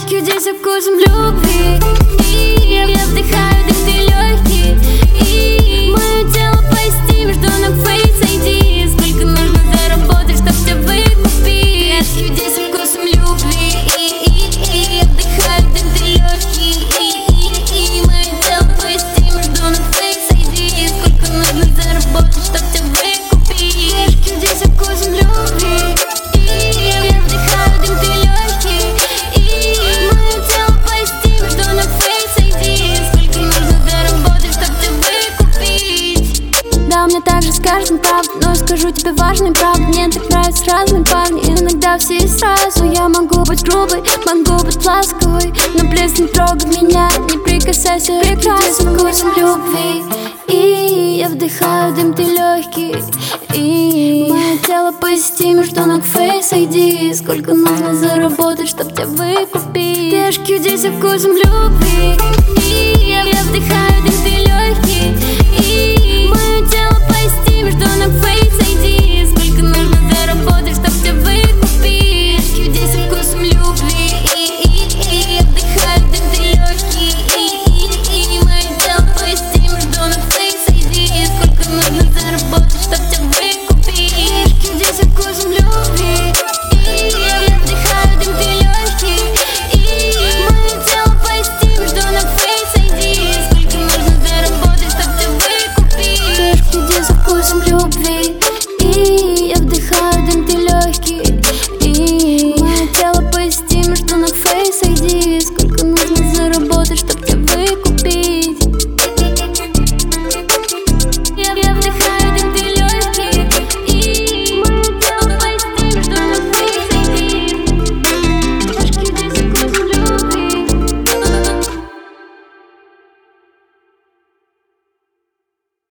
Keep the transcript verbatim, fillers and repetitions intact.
Пешки здесь со вкусом любви. И я, я вдыхаю дым, ты легкий. И мое тело поисти, между ног фейс ай ди. Сколько нужно заработать, чтоб тебя выкупить? Пешки здесь со вкусом любви. И, и, и я вдыхаю дым, ты легкий. И, и, и мое тело поисти, между ног фейс ай ди. Сколько нужно заработать, чтоб тебя выкупить? Пешки здесь со вкусом любви. И я, я вдыхаю дым, ты легкий. И мое тело поисти, между ног фейс ай ди. Сколько нужно заработать, чтоб тебя выкупить? Да, у меня так же с каждым правда, но скажу тебе важный правда. Мне так нравятся разные парни, иногда все и сразу. Я могу быть грубой, могу быть ласковой, но плеск не трогай меня, не прикасайся. Прекрасным вкусом любви. И я вдыхаю дым, ты легкий. И мое тело поисти, между ног фейс ай ди. Сколько нужно заработать, чтоб тебя выкупить? Пешки здесь со вкусом любви. И я, я вдыхаю дым, ты